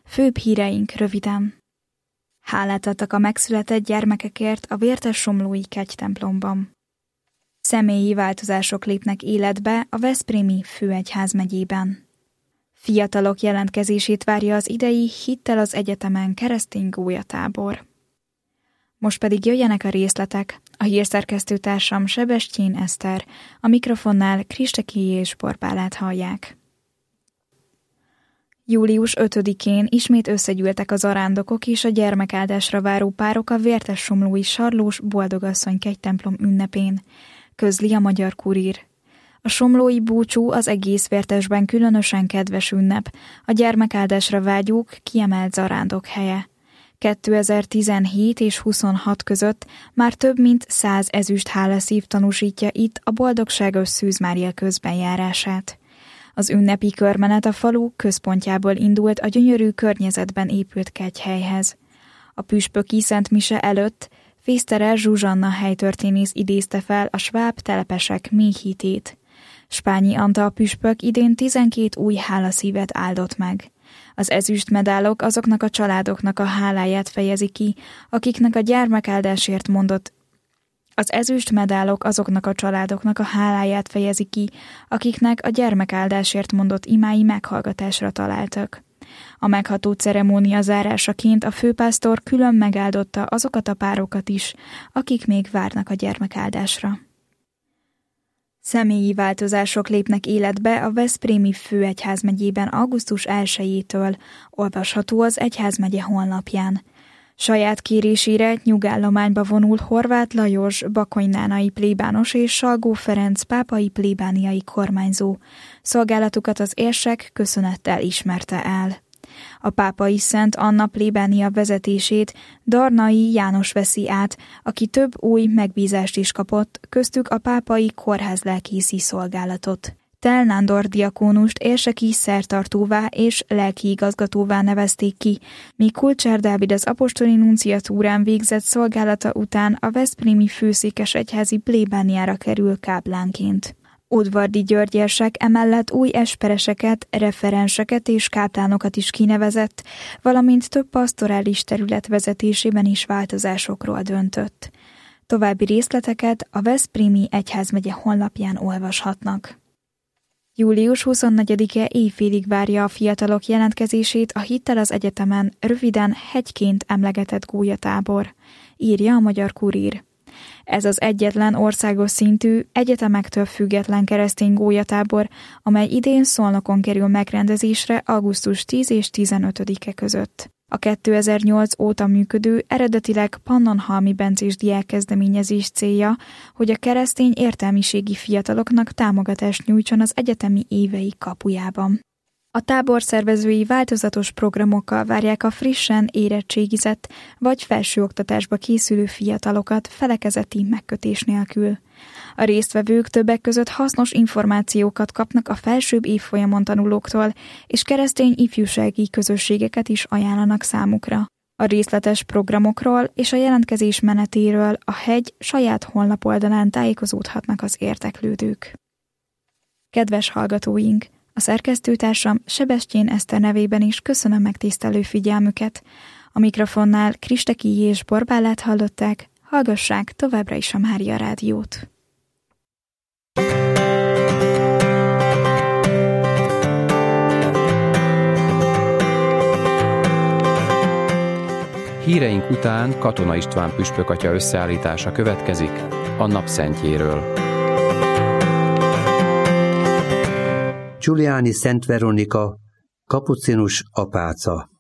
Főbb híreink röviden. Hálát adtak a megszületett gyermekekért a Vértessomlói kegytemplomban. Személyi változások lépnek életbe a veszprémi főegyházmegyében. Fiatalok jelentkezését várja az idei Hittel az Egyetemen keresztény gólyatábor. Most pedig jöjjenek a részletek. A hírszerkesztőtársam Sebestyén Eszter, a mikrofonnál Kristeki és Borbálát hallják. Július 5-én ismét összegyűltek az arándokok és a gyermekáldásra váró párok a Vértessomlói Sarlós Boldogasszony kegytemplom ünnepén, közli a Magyar Kurír. A somlói búcsú az egész Vértesben különösen kedves ünnep, a gyermekáldásra vágyók kiemelt zarándok helye. 2017 és 26 között már több mint 100 ezüst hálaszív tanúsítja itt a Boldogságos Szűz Mária közbenjárását. Az ünnepi körmenet a falu központjából indult a gyönyörű környezetben épült kegyhelyhez. A püspöki szentmise előtt Fészterer Zsuzsanna helytörténész idézte fel a sváb telepesek mély hitét. Spányi Antal püspök idén 12 új hálaszívet áldott meg. Az ezüstmedálok azoknak a családoknak a háláját fejezi ki, akiknek a gyermekáldásért mondott Az ezüstmedálok azoknak a családoknak a háláját fejezi ki, akiknek a gyermekáldásért mondott imái meghallgatásra találtak. A megható ceremónia zárásaként a főpásztor külön megáldotta azokat a párokat is, akik még várnak a gyermekáldásra. Személyi változások lépnek életbe a veszprémi főegyházmegyében augusztus 1-től, olvasható az egyházmegye honlapján. Saját kérésére nyugállományba vonul Horváth Lajos bakonynánai plébános és Salgó Ferenc pápai plébániai kormányzó. Szolgálatukat az érsek köszönettel ismerte el. A pápai Szent Anna plébánia vezetését Darnai János veszi át, aki több új megbízást is kapott, köztük a pápai kórházlelkészi szolgálatot. Tel Nándor diakónust érseki szertartóvá és lelkiigazgatóvá nevezték ki, míg Kulcsár Dávid az apostoli nunciatúrán végzett szolgálata után a veszprémi főszékesegyházi plébániára kerül káplánként. Udvardi György érsek emellett új espereseket, referenseket és káplánokat is kinevezett, valamint több pastorális terület vezetésében is változásokról döntött. További részleteket a veszprémi egyházmegye honlapján olvashatnak. Július 24-e éjfélig várja a fiatalok jelentkezését a Hittel az Egyetemen, röviden hegyként emlegetett gólyatábor, írja a Magyar Kurír. Ez az egyetlen országos szintű, egyetemektől független keresztény gólyatábor, amely idén Szolnokon kerül megrendezésre augusztus 10 és 15-e között. A 2008 óta működő, eredetileg Pannonhalmi bencés diákkezdeményezés célja, hogy a keresztény értelmiségi fiataloknak támogatást nyújtson az egyetemi éveik kapujában. A tábor szervezői változatos programokkal várják a frissen érettségizett vagy felsőoktatásba készülő fiatalokat felekezeti megkötés nélkül. A résztvevők többek között hasznos információkat kapnak a felsőbb évfolyamon tanulóktól, és keresztény ifjúsági közösségeket is ajánlanak számukra. A részletes programokról és a jelentkezés menetéről a hegy saját honlapoldalán tájékozódhatnak az érdeklődők. Kedves hallgatóink! A szerkesztőtársam Sebestyén Eszter nevében is köszönöm megtisztelő figyelmüket. A mikrofonnál Kristeki és Borbálát hallották, hallgassák továbbra is a Mária Rádiót. Híreink után Katona István püspökatya összeállítása következik a napszentjéről. Giuliani Szent Veronika, kapucinus apáca.